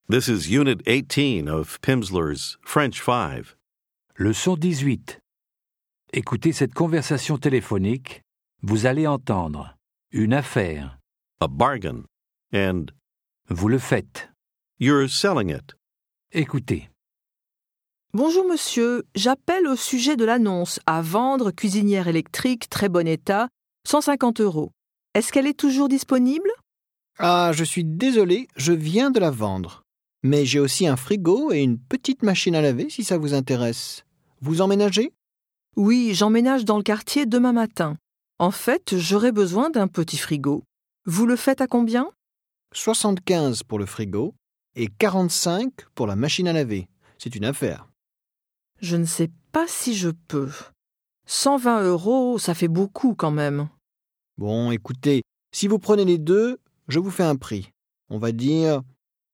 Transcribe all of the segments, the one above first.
This is Unit 18 of Pimsleur's French 5. Leçon 18. Écoutez cette conversation téléphonique. Vous allez entendre une affaire. A bargain. And Vous le faites. you're selling it. Écoutez. Bonjour monsieur, j'appelle au sujet de l'annonce à vendre cuisinière électrique très bon état, 150 €. Est-ce qu'elle est toujours disponible? Ah, je suis désolé, je viens de la vendre. Mais j'ai aussi un frigo et une petite machine à laver si ça vous intéresse. Vous emménagez? Oui, j'emménage dans le quartier demain matin. En fait, j'aurais besoin d'un petit frigo. Vous le faites à combien? 75 pour le frigo et 45 pour la machine à laver. C'est une affaire. Je ne sais pas si je peux. 120 €, ça fait beaucoup quand même. Bon, écoutez, si vous prenez les deux, je vous fais un prix. On va dire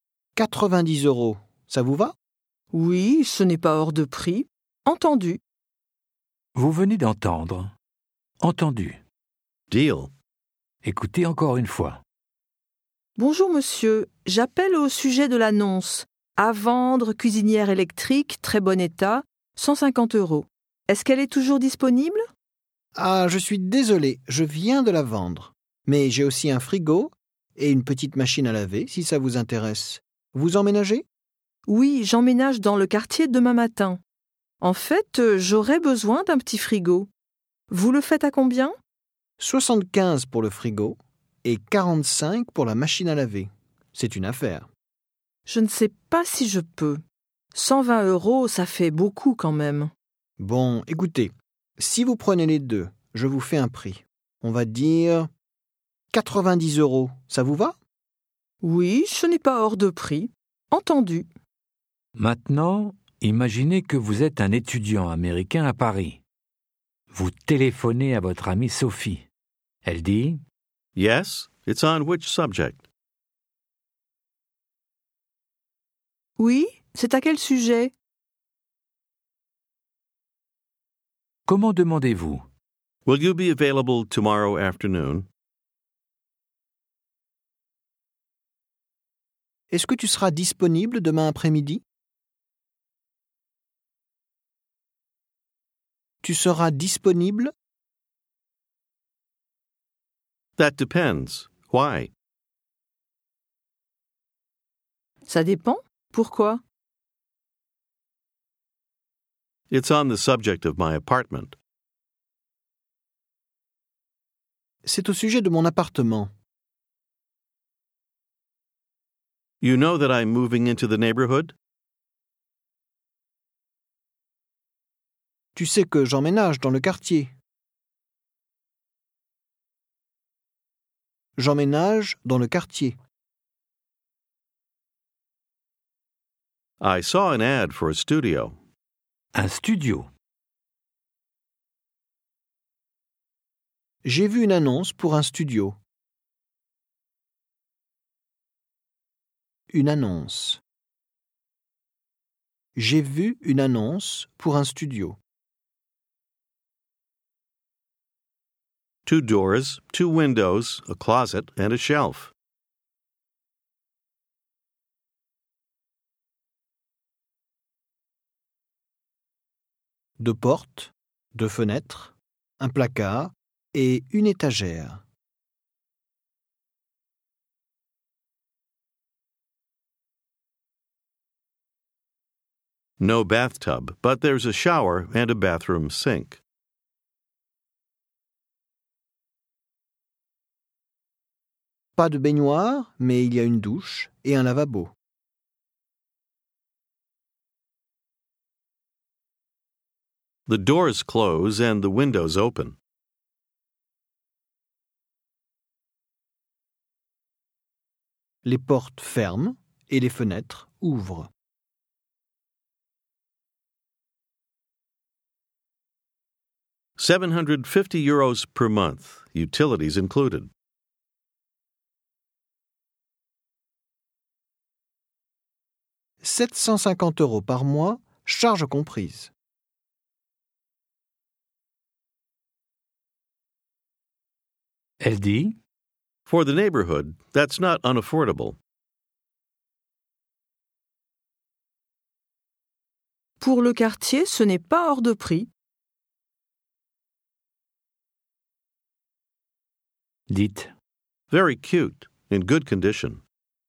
90 €. Ça vous va? Oui, ce n'est pas hors de prix. Entendu. Vous venez d'entendre. Entendu. Deal. Écoutez encore une fois. Bonjour monsieur, j'appelle au sujet de l'annonce à vendre cuisinière électrique très bon état, 150 €. Est-ce qu'elle est toujours disponible? Ah, je suis désolé, je viens de la vendre. Mais j'ai aussi un frigo et une petite machine à laver si ça vous intéresse. Vous emménagez? Oui, j'emménage dans le quartier demain matin. En fait, j'aurais besoin d'un petit frigo. Vous le faites à combien? 75 pour le frigo et 45 pour la machine à laver. C'est une affaire. Je ne sais pas si je peux. 120 €, ça fait beaucoup quand même. Bon, écoutez, si vous prenez les deux, je vous fais un prix. On va dire 90 €. Ça vous va? Oui, ce n'est pas hors de prix. Entendu. Maintenant, imaginez que vous êtes un étudiant américain à Paris. Vous téléphonez à votre amie Sophie. Elle dit Yes? It's on which subject? Oui, c'est à quel sujet? « Comment demandez-vous » Will you be available tomorrow afternoon? Est-ce que tu seras disponible demain après-midi? Tu seras disponible? That depends. Why? Ça dépend. Pourquoi? It's on the subject of my apartment. C'est au sujet de mon appartement. You know that I'm moving into the neighborhood? Tu sais que j'emménage dans le quartier. J'emménage dans le quartier. I saw an ad for a studio. Un studio. J'ai vu une annonce pour un studio. Une annonce. J'ai vu une annonce pour un studio. 2 doors, 2 windows, a closet, and a shelf. Deux portes, deux fenêtres, un placard et une étagère. No bathtub, but there's a shower and a bathroom sink. Pas de baignoire, mais il y a une douche et un lavabo. The doors close and the windows open. Les portes ferment et les fenêtres ouvrent. €750 per month, utilities included. « 750 € par mois, charges comprises. » Elle dit For the neighborhood, that's not unaffordable. Pour le quartier, ce n'est pas hors de prix. Dites Very cute, in good condition.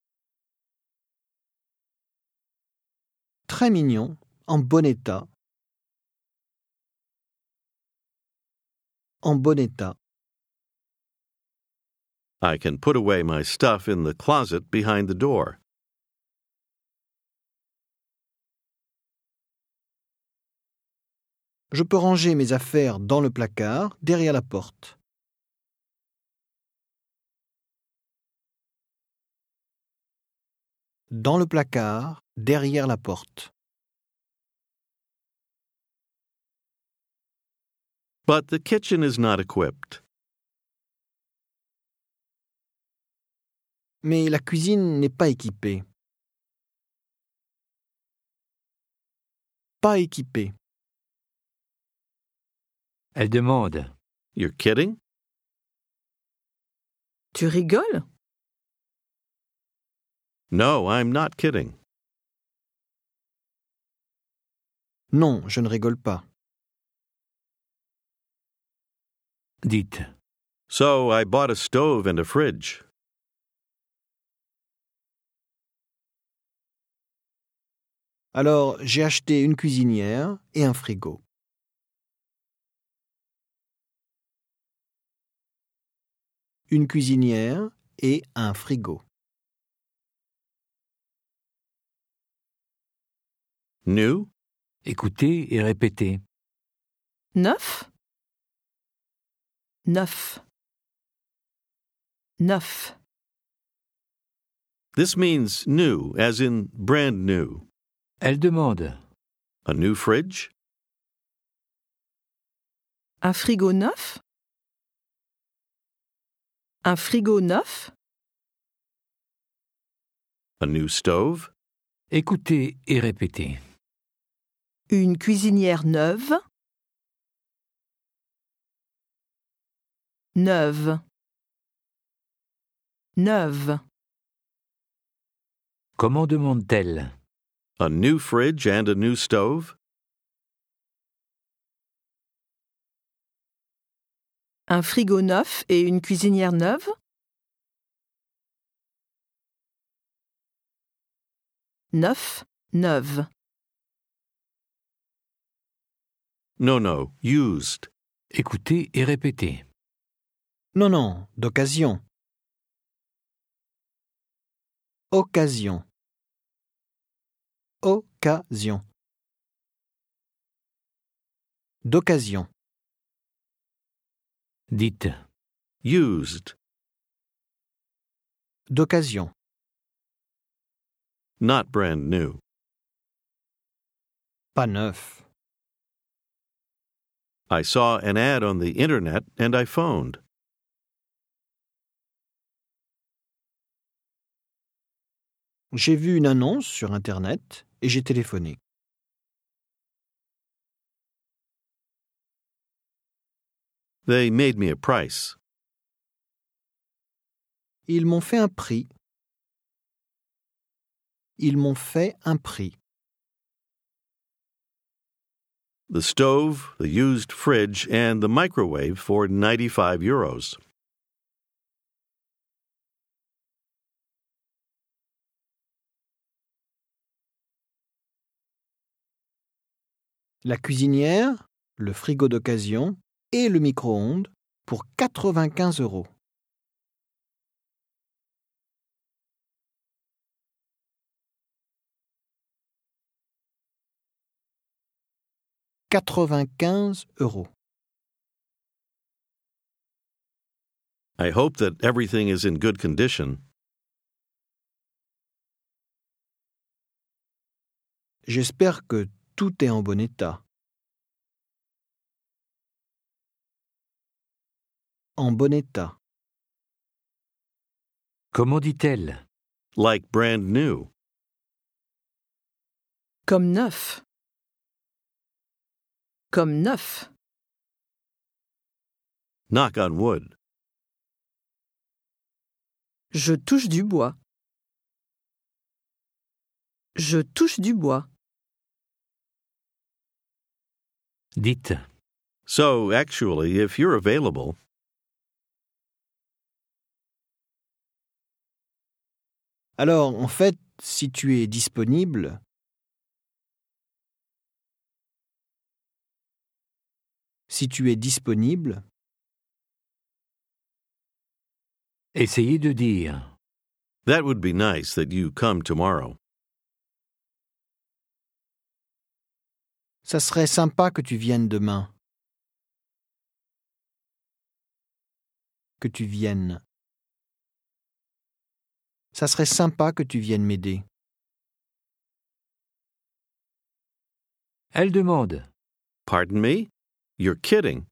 Très mignon, en bon état. En bon état. I can put away my stuff in the closet behind the door. Je peux ranger mes affaires dans le placard, derrière la porte. Dans le placard, derrière la porte. But the kitchen is not equipped. Mais la cuisine n'est pas équipée. Pas équipée. Elle demande You're kidding? Tu rigoles? No, I'm not kidding. Non, je ne rigole pas. Dites So I bought a stove and a fridge. Alors, j'ai acheté une cuisinière et un frigo. Une cuisinière et un frigo. New? Écoutez et répétez. 9 9 9 This means new, as in brand new. Elle demande A new fridge? Un frigo neuf? Un frigo neuf? A new stove? Écoutez et répétez. Une cuisinière neuve? Neuve. Neuve. Comment demande-t-elle? A new fridge and a new stove? Un frigo neuf et une cuisinière neuve? Neuf, neuve. No, used. Écoutez et répétez. Non, d'occasion. Occasion. Occasion. D'occasion. Dites Used. D'occasion. Not brand new. Pas neuf. I saw an ad on the internet and I phoned. J'ai vu une annonce sur Internet et j'ai téléphoné. They made me a price. Ils m'ont fait un prix. Ils m'ont fait un prix. The stove, the used fridge, and the microwave for €95. La cuisinière, le frigo d'occasion et le micro-ondes pour 95 €. €95. I hope that everything is in good condition. J'espère que tout est en bon état. En bon état. Comment dit-elle? Like brand new. Comme neuf. Comme neuf. Knock on wood. Je touche du bois. Je touche du bois. Dites. So, actually, if you're available, Alors, en fait, si tu es disponible, Essayez de dire. that would be nice that you come tomorrow. ça serait sympa que tu viennes demain. Que tu viennes. Ça serait sympa que tu viennes m'aider. Elle demande. Pardon me? You're kidding.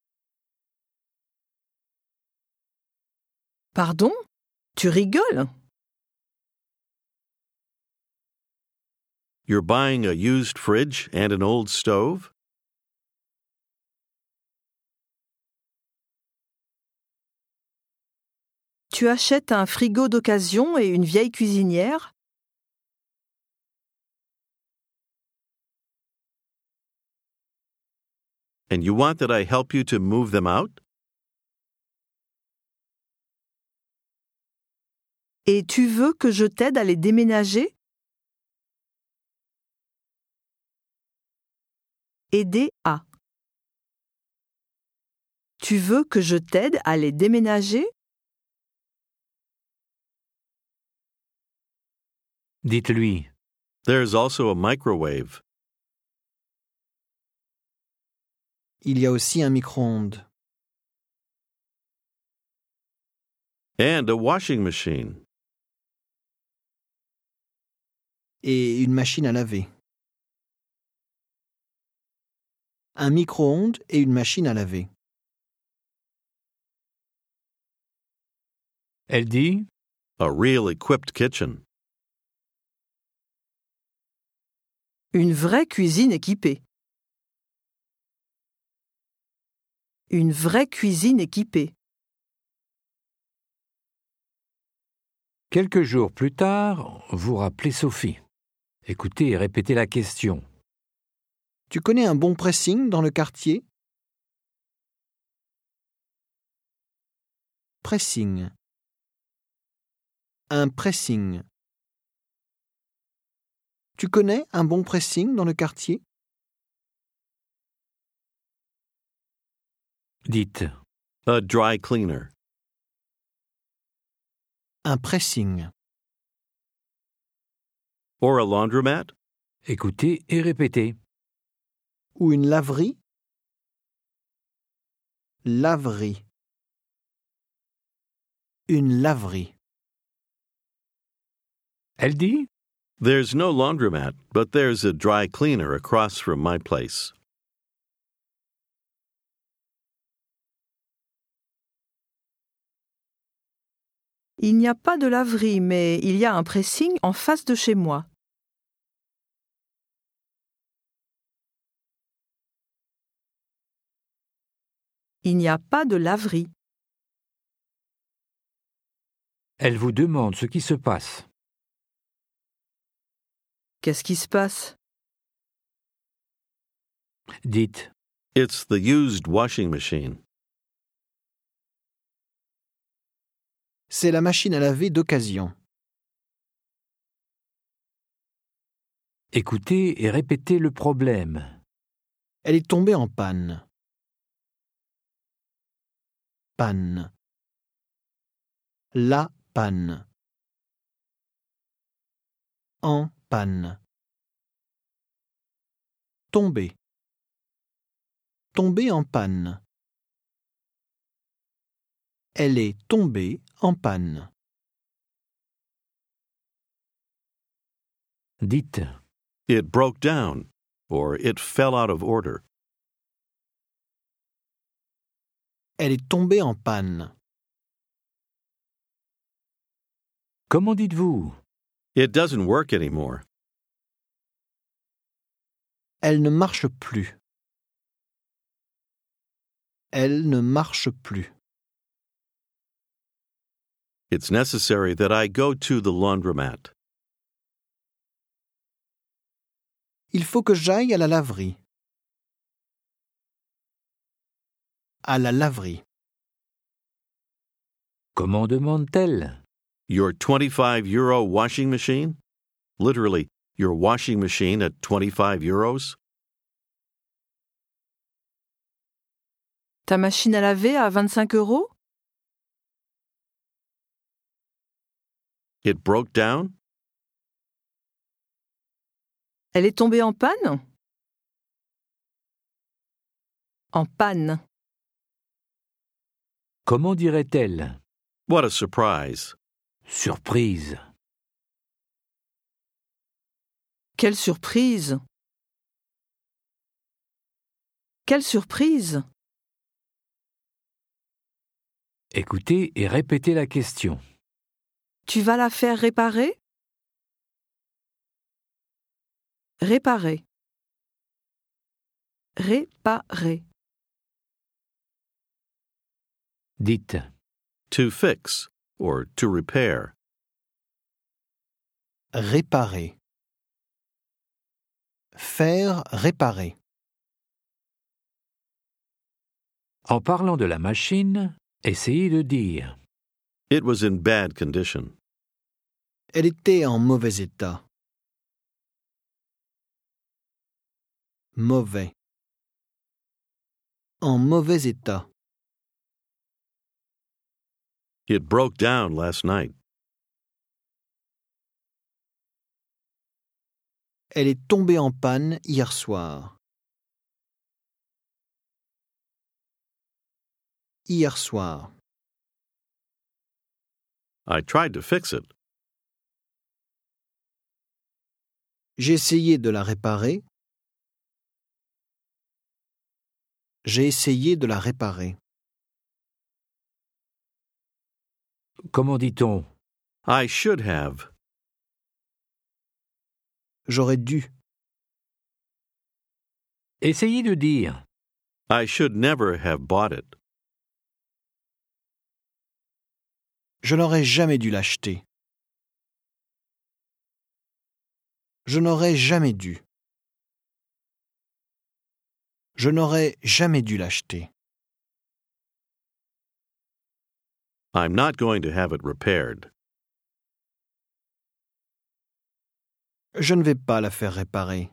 Pardon? Tu rigoles? You're buying a used fridge and an old stove? Tu achètes un frigo d'occasion et une vieille cuisinière? And you want that I help you to move them out? Et tu veux que je t'aide à les déménager? Aider à. Tu veux que je t'aide à les déménager? Dites-lui. There's also a microwave. Il y a aussi un micro-ondes. And a washing machine. Et une machine à laver. Un micro-ondes et une machine à laver. Elle dit. A real equipped kitchen. Une vraie cuisine équipée. Une vraie cuisine équipée. Quelques jours plus tard, vous rappelez Sophie. Écoutez et répétez la question. Tu connais un bon pressing dans le quartier? Pressing. Un pressing. Tu connais un bon pressing dans le quartier? Dites. A dry cleaner. Un pressing. Or a laundromat? Écoutez et répétez. Ou une laverie? Laverie. Une laverie. Elle dit. There's no laundromat, but there's a dry cleaner across from my place. Il n'y a pas de laverie, mais il y a un pressing en face de chez moi. Il n'y a pas de laverie. Elle vous demande ce qui se passe. Qu'est-ce qui se passe? Dites. It's the used washing machine. C'est la machine à laver d'occasion. Écoutez et répétez le problème. Elle est tombée en panne. Panne. La panne. En panne. Tomber. Tomber en panne. Elle est tombée en panne. Dites. It broke down, or it fell out of order. Elle est tombée en panne. Comment dites-vous? It doesn't work anymore. Elle ne marche plus. Elle ne marche plus. It's necessary that I go to the laundromat. Il faut que j'aille à la laverie. À la laverie. Comment demande-t-elle? Your €25 washing machine? Literally, your washing machine at €25? Ta machine à laver à 25 euros? It broke down? Elle est tombée en panne? En panne. Comment dirait-elle? What a surprise. Surprise. Quelle surprise! Quelle surprise! Écoutez et répétez la question. Tu vas la faire réparer? Réparer. Réparer. Dites To fix or to repair. Réparer. Faire réparer. en parlant de la machine, essayez de dire It was in bad condition. Elle était en mauvais état. Mauvais. En mauvais état. It broke down last night. Elle est tombée en panne hier soir. Hier soir. I tried to fix it. J'ai essayé de la réparer. J'ai essayé de la réparer. comment dit-on? I should have. J'aurais dû. Essayez de dire I should never have bought it. Je n'aurais jamais dû l'acheter. Je n'aurais jamais dû. Je n'aurais jamais dû l'acheter. I'm not going to have it repaired. Je ne vais pas la faire réparer.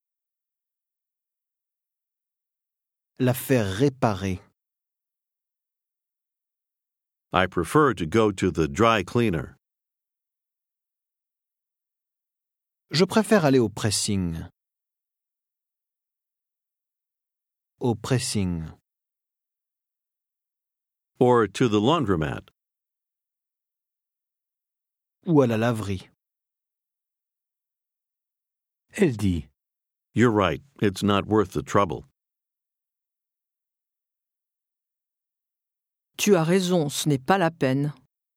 La faire réparer. I prefer to go to the dry cleaner. Je préfère aller au pressing. Au pressing. Or to the laundromat. Ou à la laverie. Elle dit You're right, it's not worth the trouble. Tu as raison, ce n'est pas la peine.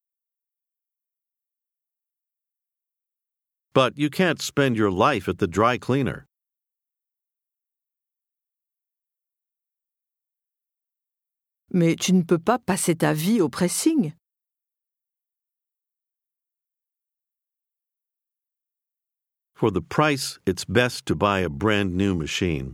But you can't spend your life at the dry cleaner. Mais tu ne peux pas passer ta vie au pressing. For the price, it's best to buy a brand new machine.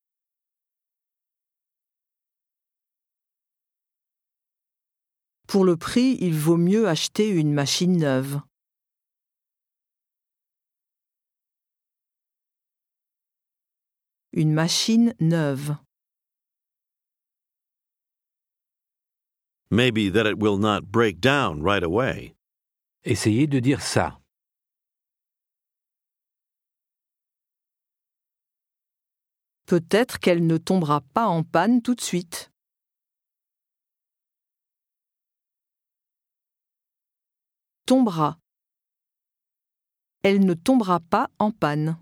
Pour le prix, il vaut mieux acheter une machine neuve. Une machine neuve. Maybe that it will not break down right away. essayez de dire ça. Peut-être qu'elle ne tombera pas en panne tout de suite. Tombera. Elle ne tombera pas en panne.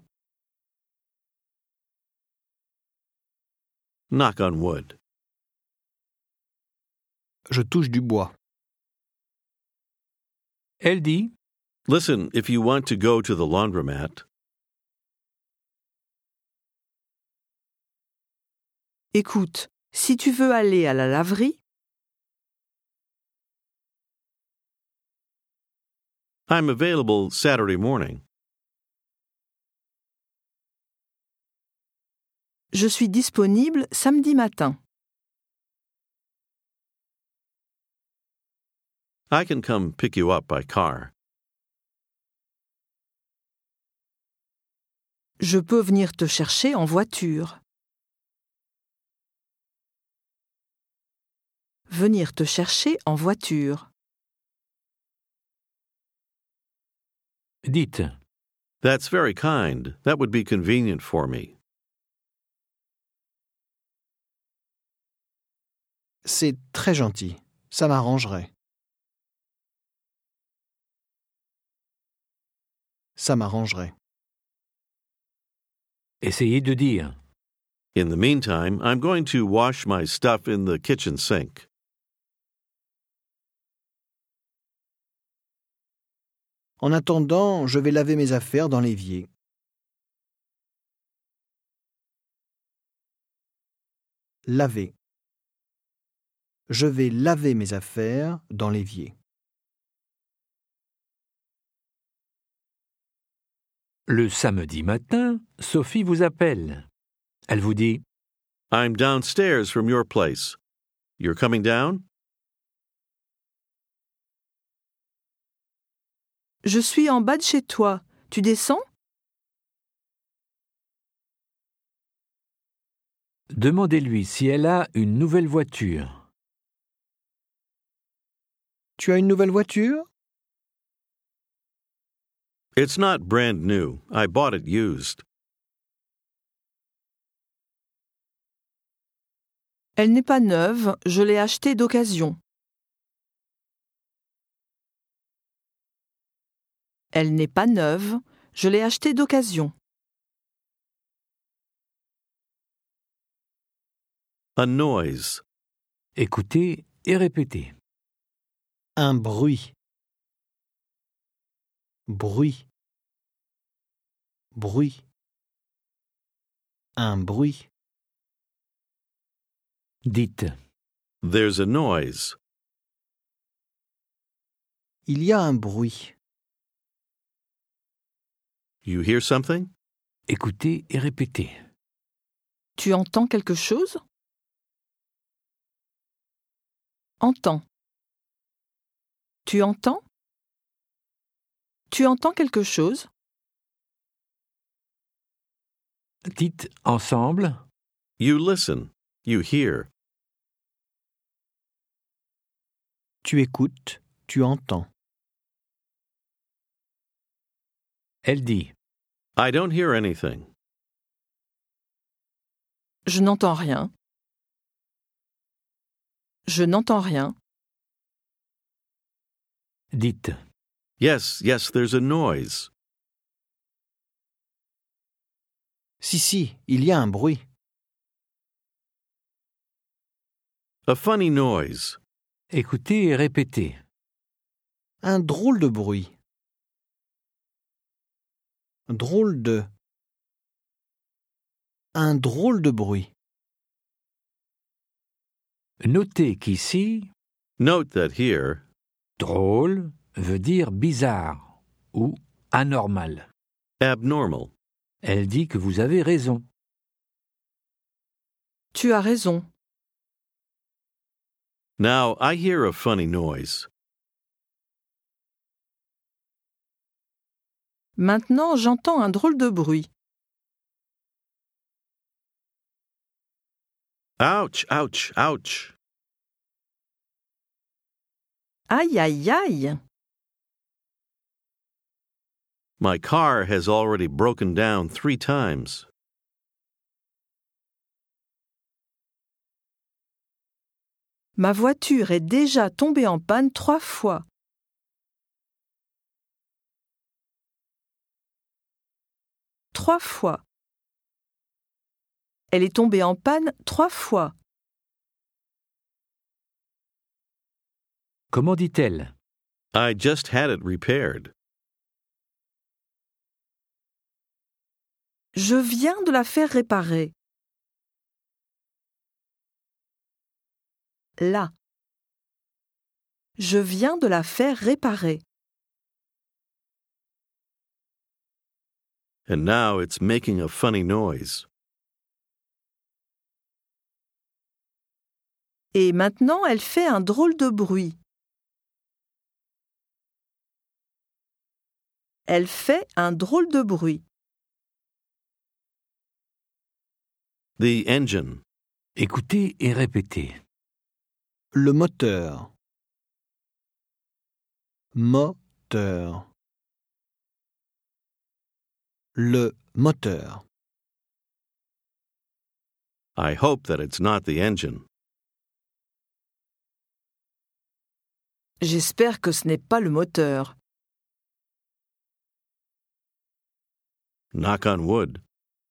Knock on wood. Je touche du bois. Elle dit Listen, if you want to go to the laundromat, Écoute, si tu veux aller à la laverie, I'm available Saturday morning. je suis disponible samedi matin. I can come pick you up by car. Je peux venir te chercher en voiture. Venir te chercher en voiture. Dites. That's very kind. That would be convenient for me. C'est très gentil. Ça m'arrangerait. Ça m'arrangerait. Essayez de dire. In the meantime, I'm going to wash my stuff in the kitchen sink. En attendant, je vais laver mes affaires dans l'évier. Laver. Je vais laver mes affaires dans l'évier. Le samedi matin, Sophie vous appelle. Elle vous dit I'm downstairs from your place. You're coming down? Je suis en bas de chez toi. Tu descends? Demandez-lui si elle a une nouvelle voiture. Tu as une nouvelle voiture? It's not brand new. I bought it used. Elle n'est pas neuve, je l'ai achetée d'occasion. Elle n'est pas neuve, je l'ai achetée d'occasion. A noise. Écoutez et répétez. Un bruit. Bruit. Bruit. Un bruit. Dites. There's a noise. Il y a un bruit. You hear something? Écoutez et répétez. Tu entends quelque chose? Entends. Tu entends? Tu entends quelque chose? Dites ensemble. You listen. You hear. Tu écoutes, tu entends. Elle dit. I don't hear anything. Je n'entends rien. Je n'entends rien. Dites. Yes, there's a noise. Si, il y a un bruit. A funny noise. Écoutez et répétez. Un drôle de bruit. Drôle de. Un drôle de bruit. Notez qu'ici, Note that here, drôle veut dire bizarre ou anormal. abnormal. Elle dit que vous avez raison. Tu as raison. Now I hear a funny noise. Maintenant, j'entends un drôle de bruit. Ouch, ouch, ouch. Aïe, aïe, aïe! My car has already broken down 3 times. Ma voiture est déjà tombée en panne 3 fois. Trois fois. Elle est tombée en panne 3 fois. Comment dit-elle? I just had it repaired. Je viens de la faire réparer. Là. Je viens de la faire réparer. And now it's making a funny noise. Et maintenant, elle fait un drôle de bruit. Elle fait un drôle de bruit. The engine. Écoutez et répétez. Le moteur. Moteur. Le moteur. I hope that it's not the engine. J'espère que ce n'est pas le moteur. Knock on wood.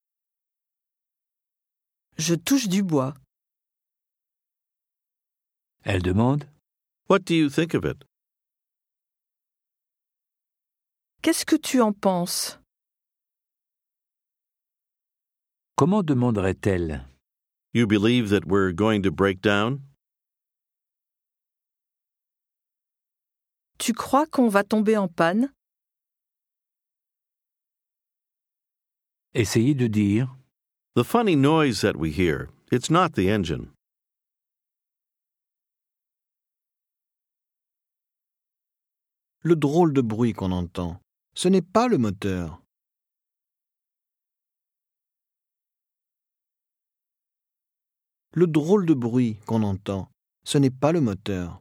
Je touche du bois. Elle demande. What do you think of it? Qu'est-ce que tu en penses? Comment demanderait-elle? You believe that we're going to break down? Tu crois qu'on va tomber en panne? Essayez de dire. The funny noise that we hear, it's not the engine. Le drôle de bruit qu'on entend, ce n'est pas le moteur. Le drôle de bruit qu'on entend, ce n'est pas le moteur.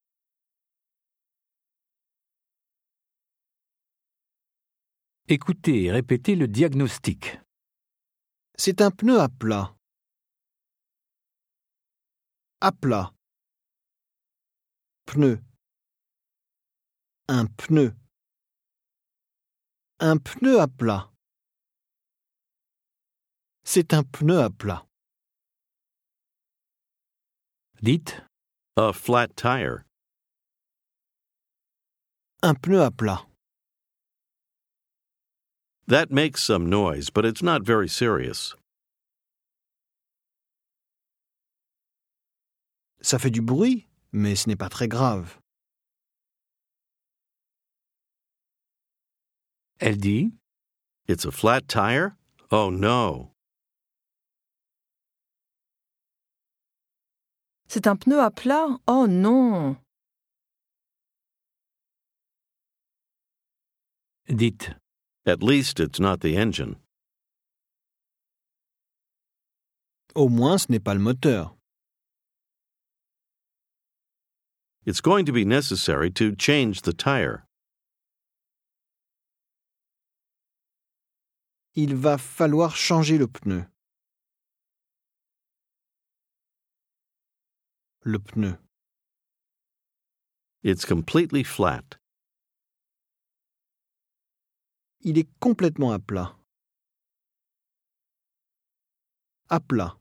Écoutez et répétez le diagnostic. C'est un pneu à plat. À plat. Pneu. Un pneu. Un pneu à plat. C'est un pneu à plat. Dites. A flat tire. Un pneu à plat. That makes some noise, but it's not very serious. Ça fait du bruit, mais ce n'est pas très grave. Elle dit. It's a flat tire? Oh no. C'est un pneu à plat? Oh non! Dites. At least it's not the engine. Au moins, ce n'est pas le moteur. It's going to be necessary to change the tire. Il va falloir changer le pneu. Le pneu. It's completely flat. Il est complètement à plat. À plat.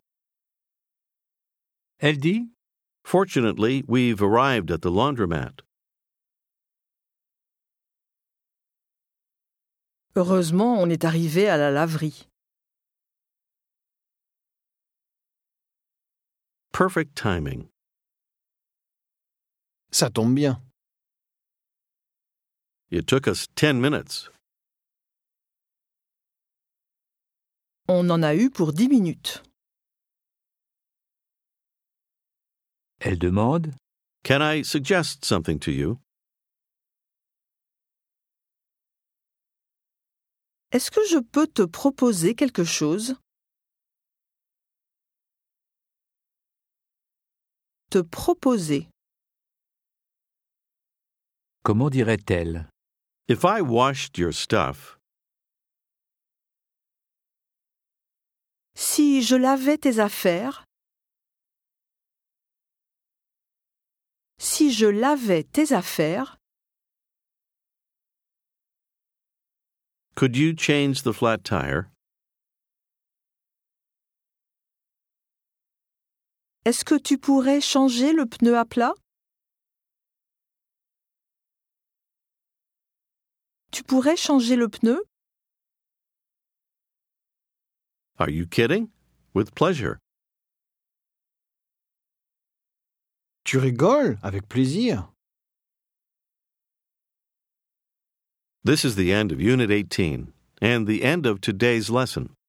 Elle dit. Fortunately, we've arrived at the laundromat. Heureusement, on est arrivé à la laverie. Perfect timing. Ça tombe bien. It took us 10 minutes. On en a eu pour 10 minutes. Elle demande. Can I suggest something to you? Est-ce que je peux te proposer quelque chose? Te proposer. Comment dirait-elle? If I washed your stuff, Si je lavais tes affaires. Si je lavais tes affaires. could you change the flat tire? Est-ce que tu pourrais changer le pneu à plat? Tu pourrais changer le pneu? Are you kidding? With pleasure. Tu rigoles? Avec plaisir. This is the end of Unit 18 and the end of today's lesson.